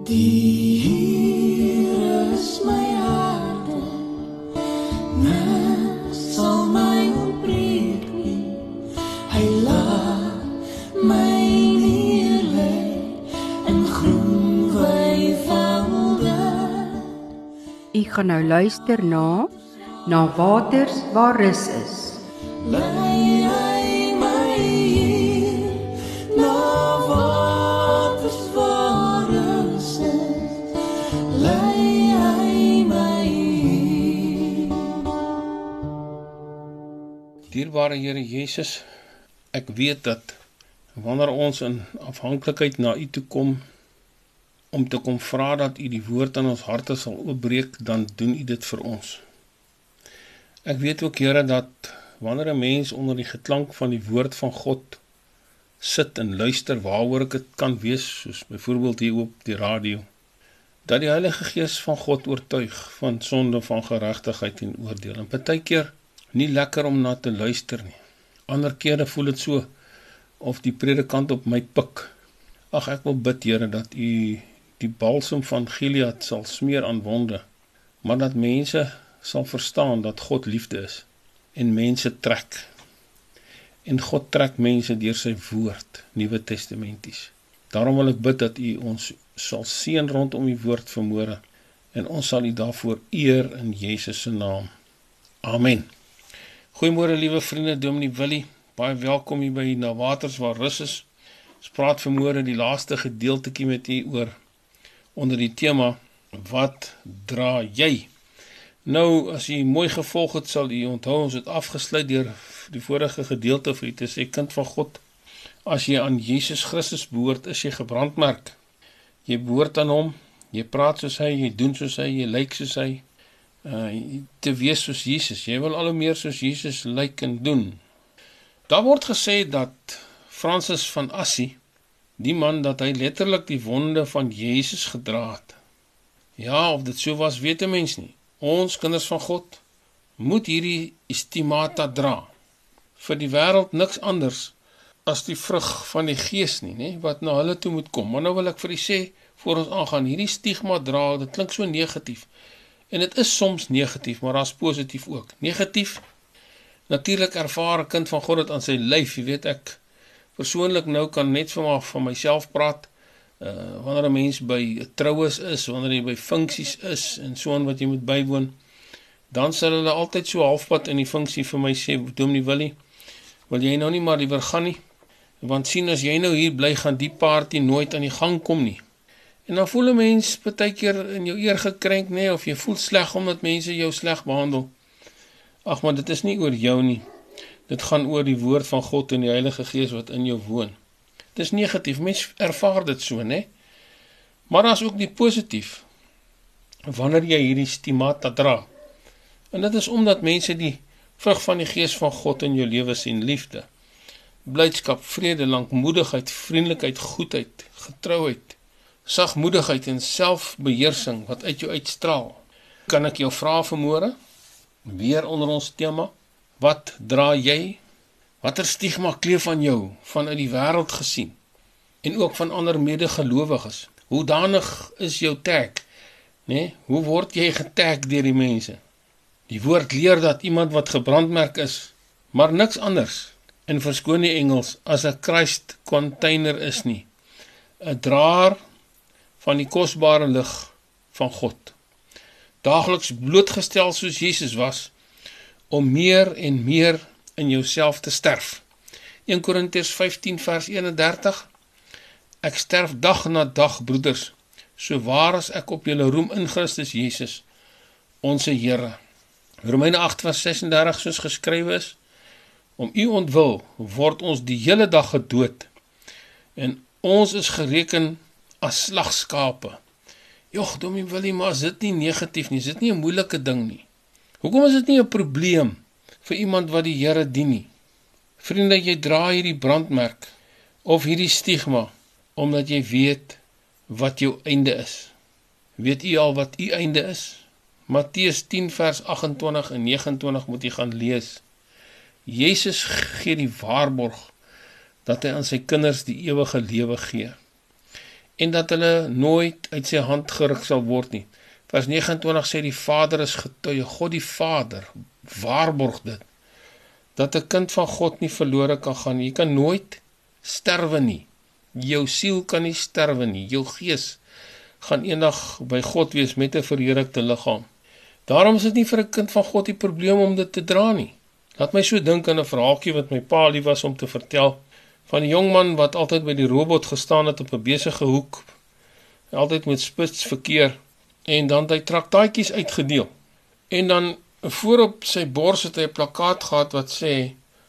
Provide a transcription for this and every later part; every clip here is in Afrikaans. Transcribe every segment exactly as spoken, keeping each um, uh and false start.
Die Here is my harte, niks sal my ontbreek nie. Hy laat my neerlê in groen weivelde. U gaan nou luister na Na waters waar rus is. Lei hy my hier, na waters waar rus is. Lei hy my hier. Dierbare Here Jesus, ek weet dat wanneer ons in afhanklikheid na U toe kom, om te kom vra dat U die woord aan ons harte sal oopbreek, dan doen U dit vir ons. Ek weet ook, Here, dat wanneer 'n mens onder die geklank van die woord van God sit en luister, waaroor ek het kan wees, soos byvoorbeeld hier op die radio, dat die Heilige Gees van God oortuig van sonde, van geregtigheid en oordeel. En partykeer nie lekker om na te luister nie. Ander kere voel dit so of die predikant op my pik. Ag, ek wil bid, Here, dat U die balsem van Gilead sal smeer aan wonde, maar dat mense sal verstaan dat God liefde is en mense trek. En God trek mense deur sy woord, Nuwe Testamenties. Daarom wil ek bid dat U ons sal seën rondom U woord vanmôre en ons sal U daarvoor eer in Jesus se naam. Amen. Goeiemôre liewe vriende, Dominee Willie, baie welkom hier by Na Waters waar rus is. Ons praat vanmôre die laaste gedeeltetjie met U oor onder die tema wat dra jy? Nou, as U mooi gevolg het, sal U onthou, ons het afgesluit deur die vorige gedeelte vir U te sê, kind van God, as jy aan Jesus Christus behoort, is jy gebrandmerk. Jy behoort aan Hom, jy praat soos Hy, jy doen soos Hy, jy lyk soos Hy, uh, te wees soos Jesus. Jy wil al hoe meer soos Jesus lyk en doen. Daar word gesê dat Francis van Assisi, die man, dat hy letterlik die wonde van Jesus gedra het. Ja, of dit so was, weet 'n mens nie. Ons kinders van God moet hierdie stigmata dra. Vir die wêreld niks anders as die vrug van die Gees nie, nie, wat na hulle toe moet kom. Maar nou wil ek vir u sê, voor ons aangaan, hierdie stigma dra, dit klink so negatief. En dit is soms negatief, maar daar's positief ook. Negatief, natuurlik ervaar 'n kind van God dit aan sy lyf. Jy weet, ek persoonlik nou kan net van, van myself praat, Uh, wanneer 'n mens by troues is, wanneer jy by funksies is, en so aan wat jy moet bywoon, dan sal hulle altyd so halfpad in die funksie vir my sê, Dominee Willie, wil jy nou nie maar liewer gaan nie, want sien, as jy nou hier bly, gaan die party nooit aan die gang kom nie. En dan voel 'n mens partykeer in jou eer gekrenk, nee, of jy voel sleg omdat mense jou sleg behandel. Ag, maar dit is nie oor jou nie, dit gaan oor die woord van God en die Heilige Gees wat in jou woon. Dit is negatief, mens ervaar dit so, né? Maar daar is ook die positief, wanneer jy hierdie stigmata dra. En dit is omdat mense die vrug van die Gees van God in jou lewe sien, liefde, blydskap, vrede, lankmoedigheid, vriendelikheid, goedheid, getrouheid, sagmoedigheid en selfbeheersing wat uit jou uitstraal. Kan ek jou vra vanmôre, weer onder ons tema, wat dra jy? Watter stigma kleef aan jou, vanuit die wêreld gesien, en ook van ander medegelowiges? Hoedanig is jou tag? Nee? Hoe word jy getag deur die mense? Die woord leer dat iemand wat gebrandmerk is, maar niks anders, en verskoon die Engels, as 'n Christ container is nie, 'n draer van die kosbare lig van God, daagliks blootgestel soos Jesus was, om meer en meer in jouself te sterf. Eerste Korintiërs vyftien vers eenendertig, ek sterf dag na dag, broeders, so waar as ek op julle roem in Christus Jesus, onze Here. Romeine agt vers sesendertig, soos geskrywe is, om u ontwil word ons die hele dag gedood, en ons is gereken as slagskape. Jog, Dominee Willie, maar is dit nie negatief nie, is dit nie 'n moeilike ding nie? Hoekom is dit nie 'n probleem vir iemand wat die Here dien nie? Vriende, jy dra hierdie brandmerk, of hierdie stigma, omdat jy weet wat jou einde is. Weet u al wat u einde is? Matteus tien vers agt-en-twintig en nege-en-twintig moet jy gaan lees. Jesus gee die waarborg dat hy aan sy kinders die ewige lewe gee. en dat hulle nooit uit sy hand geruk sal word nie. Vers vyf nege sê die Vader is getuie, God die Vader waarborg dit, dat 'n kind van God nie verlore kan gaan. Jy kan nooit sterwe nie. Jou siel kan nie sterwe nie. Jou gees gaan eendag by God wees met 'n verheerlikte liggaam. Daarom is dit nie vir 'n kind van God die probleem om dit te dra nie. Laat my so dink aan 'n verhaaltjie wat my pa lief was om te vertel, van 'n jong man wat altyd by die robot gestaan het op 'n besige hoek, altyd met spits verkeer, en dan het hy traktaatjies uitgedeel. En dan voorop sy bors het hy 'n plakkaat gehad wat sê,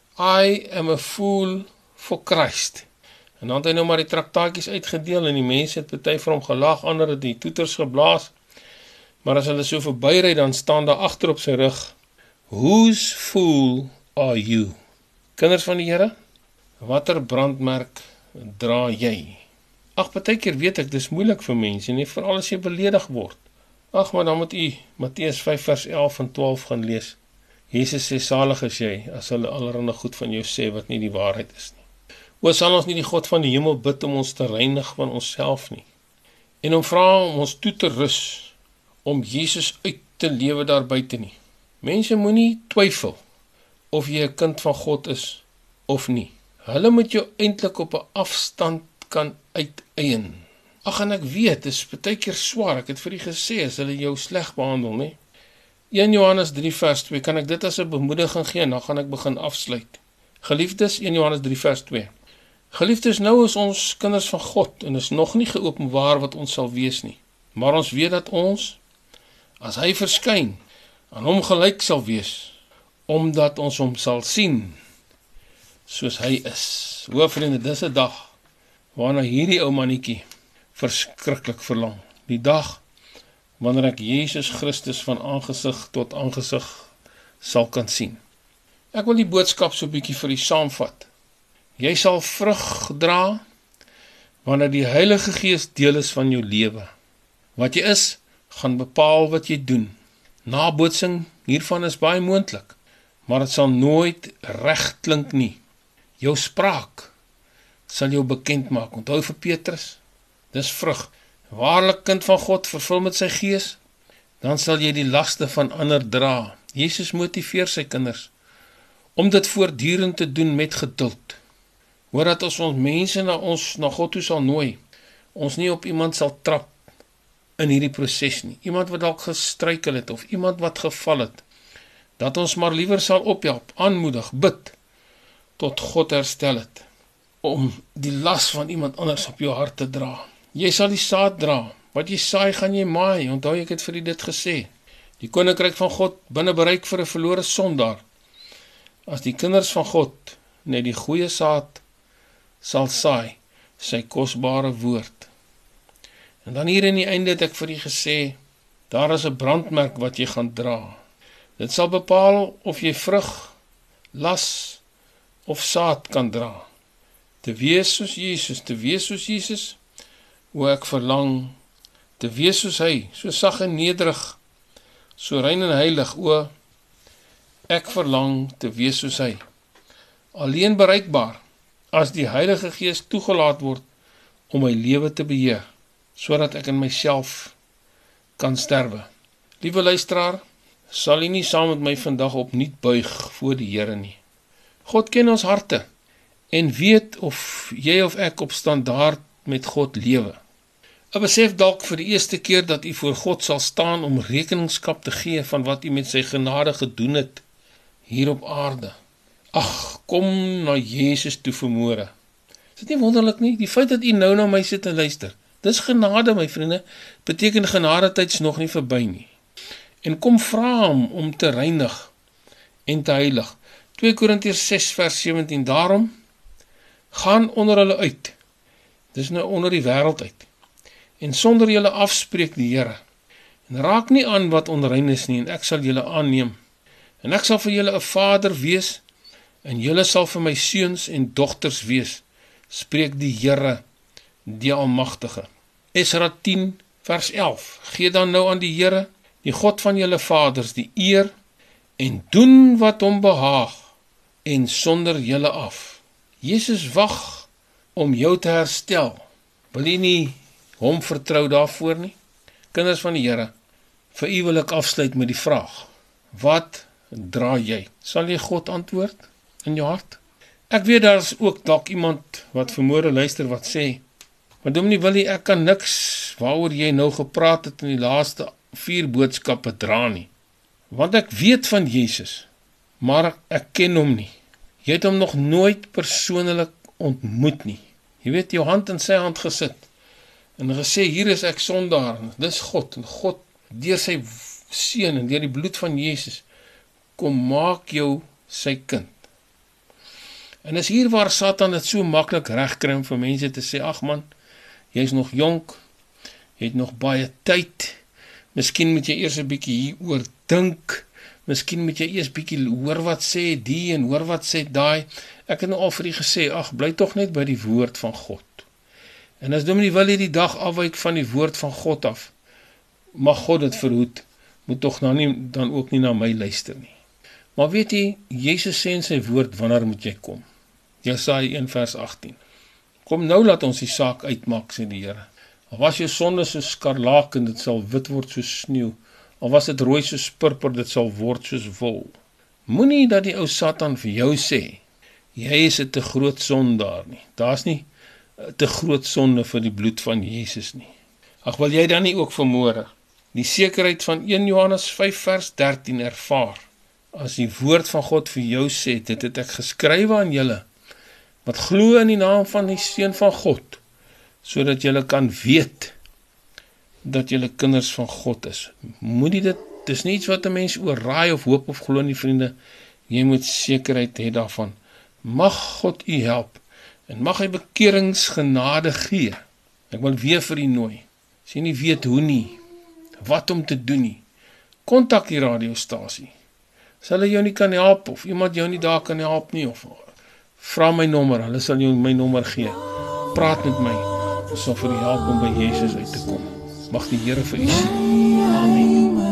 I am a fool for Christ. En dan het hy nou maar die traktaatjies uitgedeel, en die mense het party vir hom gelag, ander het die toeters geblaas, maar as hulle so verbyry, dan staan daar agter op sy rug, Whose fool are you? Kinders van die Here, watter brandmerk dra jy? Ag, partykeer weet ek, dis moeilik vir mense, nie veral as jy beledig word. Ag, maar dan moet u Matteus vyf vers elf en twaalf gaan lees. Jesus sê, salig is jy, as hulle allerhande goed van jou sê, wat nie die waarheid is nie. O, sal ons nie die God van die hemel bid om ons te reinig van onsself nie, en om vra om ons toe te rus, om Jesus uit te lewe daar buite nie. Mense moenie twyfel, of jy 'n kind van God is, of nie. Hulle moet jou eintlik op 'n afstand kan uiteien. Ag, en ek weet, dis baie keer swaar, ek het vir u gesê, as hulle jou sleg behandel, nie? een Johannes drie vers twee, kan ek dit as 'n bemoediging gee, en dan gaan ek begin afsluit. Geliefdes, een Johannes drie vers twee. Geliefdes, nou is ons kinders van God, en is nog nie geopenbaar wat ons sal wees nie. Maar ons weet dat ons, as hy verskyn, aan hom gelyk sal wees, omdat ons hom sal sien, soos hy is. Hoor vriende, dis 'n dag, waarna hierdie ou mannetjie verskriklik verlang. Die dag, wanneer ek Jesus Christus van aangesig tot aangesig sal kan sien. Ek wil die boodskap so bietjie vir u saamvat. Jy sal vrug dra, wanneer die Heilige Gees deel is van jou lewe. Wat jy is, gaan bepaal wat jy doen. Nabootsing hiervan is baie moontlik, maar dit sal nooit reg klink nie. Jou spraak sal jou bekend maak. Onthou vir Petrus, dis vrug. Waarlik kind van God, vervul met sy gees, dan sal jy die laste van ander dra. Jesus motiveer sy kinders om dit voortdurend te doen met geduld. Hoor dat as ons mense na ons na God toe sal nooi, ons nie op iemand sal trap in hierdie proses nie. Iemand wat dalk gestruikel het of iemand wat geval het, dat ons maar liewer sal ophelp, aanmoedig, bid tot God herstel het, om die las van iemand anders op jou hart te dra. Jy sal die saad dra, wat jy saai gaan jy maai, onthou ek het vir u dit gesê. Die koninkryk van God binne bereik vir 'n verlore sondaar. As die kinders van God net die goeie saad sal saai, sy kosbare woord. En dan hier in die einde het ek vir u gesê, daar is 'n brandmerk wat jy gaan dra. Dit sal bepaal of jy vrug, las of saad kan dra. Te wees soos Jesus, te wees soos Jesus, o ek verlang, te wees soos hy, so sag en nederig, so rein en heilig, o ek verlang te wees soos hy. Alleen bereikbaar, as die Heilige Gees toegelaat word, om my lewe te beheer, sodat ek in myself kan sterwe. Liewe luisteraar, sal u nie saam met my vandag opnuut buig voor die Here nie. God ken ons harte, en weet of jy of ek op standaard met God lewe. Ek besef dalk vir die eerste keer dat u voor God sal staan om rekeningskap te gee van wat u met sy genade gedoen het hier op aarde. Ag, kom na Jesus toe vanmôre. Is dit nie wonderlik nie? Die feit dat u nou na my sit en luister, dis genade my vriende, beteken genadetyd's nog nie verby nie. En kom vra hom om te reinig en te heilig. twee Korintiërs ses vers sewentien, daarom gaan onder hulle uit, dis nou onder die wêreld uit, en sonder julle afspreek die Here, en raak nie aan wat onrein is nie, en ek sal julle aanneem, en ek sal vir julle 'n vader wees, en julle sal vir my seuns en dogters wees, spreek die Here, die Almagtige. Esra tien vers elf, gee dan nou aan die Here, die God van julle vaders, die eer, en doen wat hom behaag, en sonder julle af. Jesus wag om jou te herstel. Wil jy nie hom vertrou daarvoor nie? Kinders van die Here, vir u wil ek afsluit met die vraag, wat dra jy? Sal jy God antwoord in jou hart? Ek weet daar is ook dalk iemand wat vanmôre luister wat sê, maar Dominee Willie, ek kan niks waaroor jy nou gepraat het in die laaste vier boodskappe dra nie, want ek weet van Jesus, maar ek ken hom nie. Jy het hom nog nooit persoonlik ontmoet nie. Jy weet, jou hand in sy hand gesit, en gesê, hier is ek sondaar, en dis God, en God, deur sy seun en deur die bloed van Jesus, kom maak jou sy kind. En is hier waar Satan het so maklik regkry om vir mense te sê, ag man, jy is nog jonk, jy het nog baie tyd, miskien moet jy eers 'n bietjie hieroor dink, miskien moet jy eers bietjie hoor wat sê die en hoor wat sê daai. Ek het nou al vir u gesê, ag, bly tog net by die woord van God. En as Dominee Willie die dag afwyk van die woord van God af, mag God dit verhoed, moet tog nou nie, dan ook nie na my luister nie. Maar weet jy, Jesus sê in sy woord, wanneer moet jy kom? Jesaja een vers agttien. Kom nou, laat ons die saak uitmaak, sê die Here. Al was jou sonde soos skarlaken, dit sal wit word soos sneeu. Al was dit rooi soos purper, dit sal word soos wol. Moenie dat die ou Satan vir jou sê, jy is 'n te groot sondaar nie. Daar's nie 'n te groot sonde vir die bloed van Jesus nie. Ag, wil jy dan nie ook vanmôre die sekerheid van een Johannes vyf vers dertien ervaar, as die woord van God vir jou sê, dit het ek geskrywe aan julle, wat glo in die naam van die Seun van God, sodat julle kan weet, dat julle kinders van God is. Moenie dit, dis nie iets wat 'n mens oorraai of hoop of glo nie, vriende, jy moet sekerheid hê daarvan. Mag God u help, en mag hy bekeringsgenade gee. Ek wil weer vir u nooi, as jy nie weet hoe nie, wat om te doen nie, kontak die radiostasie. As hulle jou nie kan help, of iemand jou nie daar kan help nie, of vra my nommer, hulle sal jou my nommer gee. Praat met my, ons sal vir u help om by Jesus uit te kom. Mag die Here vir u sien. Amen.